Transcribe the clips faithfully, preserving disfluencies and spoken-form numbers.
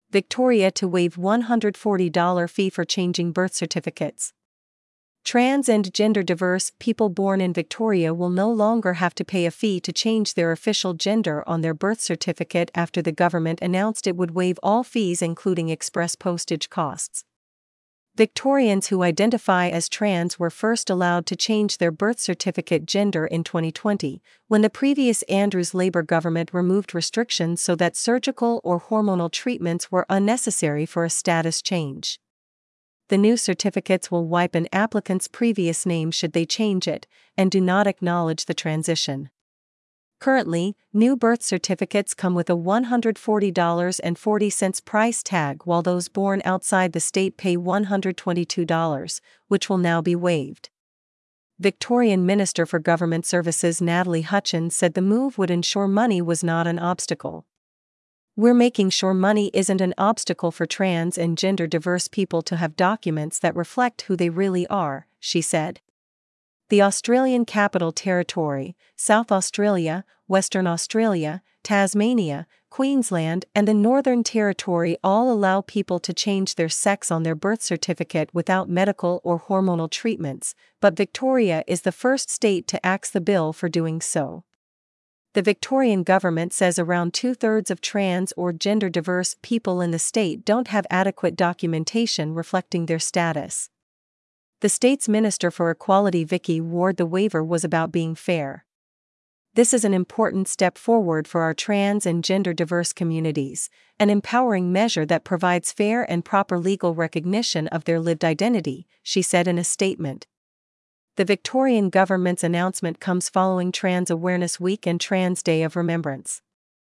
Victoria to waive one hundred forty dollars fee for changing birth certificates. Trans and gender-diverse people born in Victoria will no longer have to pay a fee to change their official gender on their birth certificate after the government announced it would waive all fees including express postage costs. Victorians who identify as trans were first allowed to change their birth certificate gender in twenty twenty, when the previous Andrews Labour government removed restrictions so that surgical or hormonal treatments were unnecessary for a status change. The new certificates will wipe an applicant's previous name should they change it, and do not acknowledge the transition. Currently, new birth certificates come with a one hundred forty dollars and forty cents price tag, while those born outside the state pay one hundred twenty-two dollars, which will now be waived. Victorian Minister for Government Services Natalie Hutchins said the move would ensure money was not an obstacle. "We're making sure money isn't an obstacle for trans and gender-diverse people to have documents that reflect who they really are," she said. The Australian Capital Territory, South Australia, Western Australia, Tasmania, Queensland, and the Northern Territory all allow people to change their sex on their birth certificate without medical or hormonal treatments, but Victoria is the first state to axe the bill for doing so. The Victorian government says around two-thirds of trans or gender-diverse people in the state don't have adequate documentation reflecting their status. The state's Minister for Equality Vicky Ward the waiver was about being fair. "This is an important step forward for our trans and gender-diverse communities, an empowering measure that provides fair and proper legal recognition of their lived identity," she said in a statement. The Victorian government's announcement comes following Trans Awareness Week and Trans Day of Remembrance.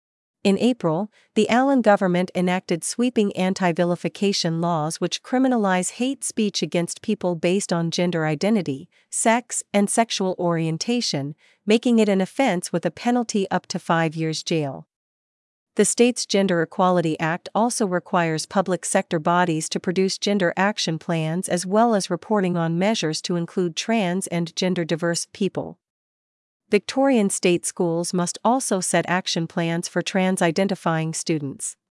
In April, the Allan government enacted sweeping anti-vilification laws which criminalize hate speech against people based on gender identity, sex, and sexual orientation, making it an offense with a penalty up to five years jail. The state's Gender Equality Act also requires public sector bodies to produce gender action plans as well as reporting on measures to include trans and gender-diverse people. Victorian state schools must also set action plans for trans-identifying students.